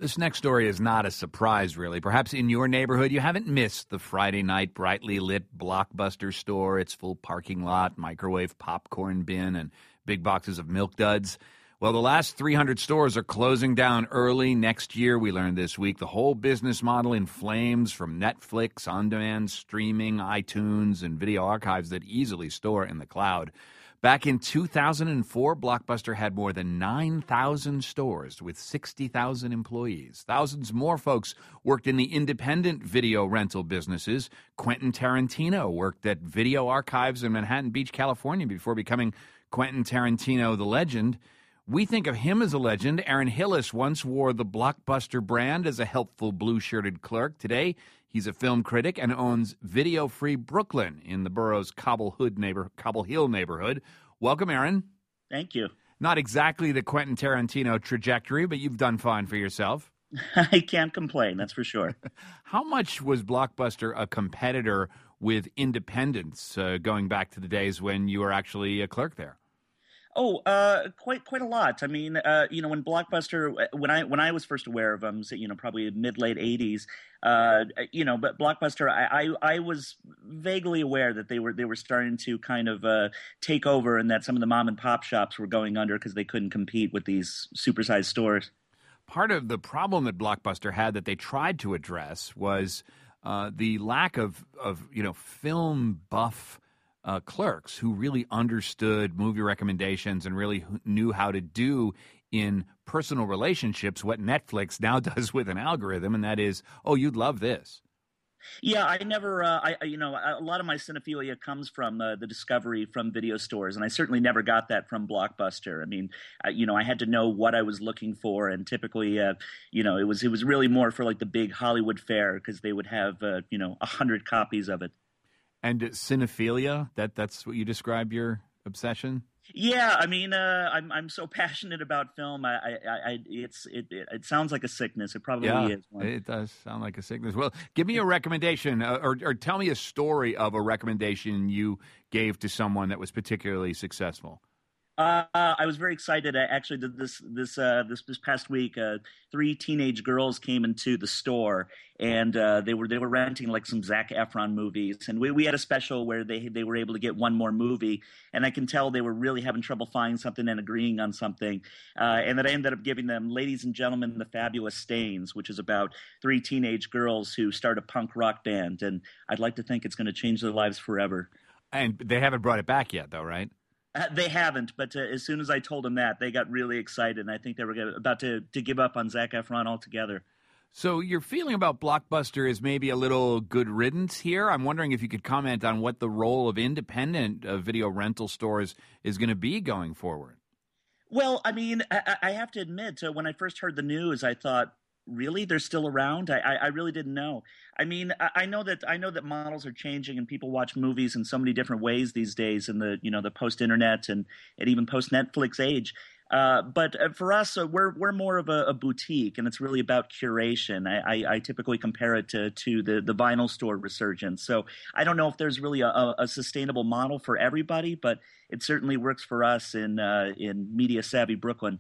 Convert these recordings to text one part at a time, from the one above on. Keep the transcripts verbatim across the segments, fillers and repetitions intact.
This next story is not a surprise, really. Perhaps in your neighborhood, you haven't missed the Friday night brightly lit Blockbuster store, its full parking lot, microwave popcorn bin, and big boxes of Milk Duds. Well, the last three hundred stores are closing down early next year, we learned this week. The whole business model in flames from Netflix, on-demand streaming, iTunes, and video archives that easily store in the cloud. Back in two thousand four, Blockbuster had more than nine thousand stores with sixty thousand employees. Thousands more folks worked in the independent video rental businesses. Quentin Tarantino worked at video archives in Manhattan Beach, California, before becoming Quentin Tarantino the Legend. We think of him as a legend. Aaron Hillis once wore the Blockbuster brand as a helpful blue-shirted clerk. Today, he's a film critic and owns Video Free Brooklyn in the borough's Cobble Hood neighbor, Cobble Hill neighborhood. Welcome, Aaron. Thank you. Not exactly the Quentin Tarantino trajectory, but you've done fine for yourself. I can't complain, that's for sure. How much was Blockbuster a competitor with independents uh, going back to the days when you were actually a clerk there? Oh, uh, quite quite a lot. I mean, uh, you know, when Blockbuster, when I when I was first aware of them, so, you know, probably mid late eighties, uh, you know, but Blockbuster, I, I I was vaguely aware that they were they were starting to kind of uh, take over, and that some of the mom and pop shops were going under because they couldn't compete with these supersized stores. Part of the problem that Blockbuster had that they tried to address was uh, the lack of of you know film buff Uh, clerks who really understood movie recommendations and really knew how to do in personal relationships what Netflix now does with an algorithm, and that is, oh, you'd love this. Yeah, I never, uh, I you know, a lot of my cinephilia comes from uh, the discovery from video stores, and I certainly never got that from Blockbuster. I mean, uh, you know, I had to know what I was looking for, and typically, uh, you know, it was it was really more for like the big Hollywood fare because they would have, uh, you know, a hundred copies of it. And cinephilia, that that's what you describe your obsession? Yeah, I mean, uh, I'm I'm so passionate about film. I, I, I it's it, it it sounds like a sickness. It probably yeah, is one. It does sound like a sickness. Well, give me a recommendation, uh, or or tell me a story of a recommendation you gave to someone that was particularly successful. Uh, I was very excited. I actually did this this uh, this this past week. Uh, three teenage girls came into the store, and uh, they were they were renting like some Zac Efron movies. And we, we had a special where they they were able to get one more movie. And I can tell they were really having trouble finding something and agreeing on something. Uh, and that I ended up giving them "Ladies and Gentlemen, the Fabulous Stains," which is about three teenage girls who start a punk rock band. And I'd like to think it's going to change their lives forever. And they haven't brought it back yet, though, right? Uh, they haven't, but uh, as soon as I told them that, they got really excited, and I think they were gonna, about to, to give up on Zac Efron altogether. So your feeling about Blockbuster is maybe a little good riddance here. I'm wondering if you could comment on what the role of independent uh, video rental stores is going to be going forward. Well, I mean, I, I have to admit, uh, when I first heard the news, I thought, really, they're still around? I, I, I really didn't know. I mean, I, I know that I know that models are changing, and people watch movies in so many different ways these days in the you know the post-internet and, and even post-Netflix age. Uh, but for us, uh, we're we're more of a, a boutique, and it's really about curation. I, I, I typically compare it to to the, the vinyl store resurgence. So I don't know if there's really a, a sustainable model for everybody, but it certainly works for us in uh, in media savvy Brooklyn.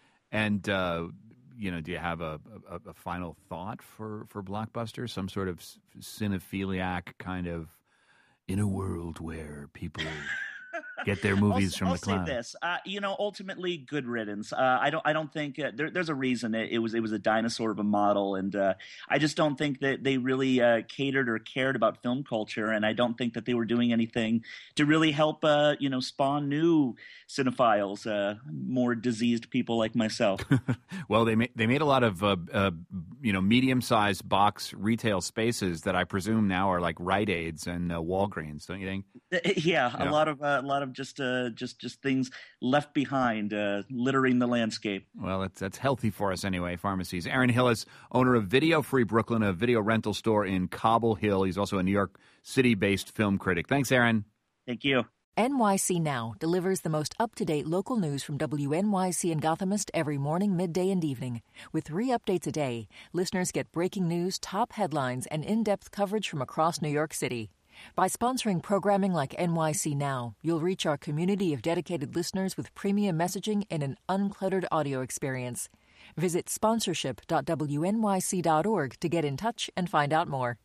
And uh, you know, do you have a, a, a final thought for, for Blockbuster? Some sort of cinephiliac kind of in a world where people get their movies I'll, from I'll the cloud. I'll say this, uh, you know, ultimately good riddance. Uh, I don't, I don't think uh, there, there's a reason it, it was, it was a dinosaur of a model, and uh, I just don't think that they really uh, catered or cared about film culture, and I don't think that they were doing anything to really help, uh, you know, spawn new cinephiles, uh, more diseased people like myself. Well, they made they made a lot of uh, uh, you know medium-sized box retail spaces that I presume now are like Rite Aids and uh, Walgreens, don't you think? Yeah, yeah. a lot of uh, a lot of just uh, just just things left behind, uh, littering the landscape. Well, that's that's healthy for us anyway. Pharmacies. Aaron Hillis, owner of Video Free Brooklyn, a video rental store in Cobble Hill. He's also a New York City-based film critic. Thanks, Aaron. Thank you. N Y C Now delivers the most up-to-date local news from W N Y C and Gothamist every morning, midday, and evening. With three updates a day, listeners get breaking news, top headlines, and in-depth coverage from across New York City. By sponsoring programming like N Y C Now, you'll reach our community of dedicated listeners with premium messaging and an uncluttered audio experience. Visit sponsorship dot w n y c dot org to get in touch and find out more.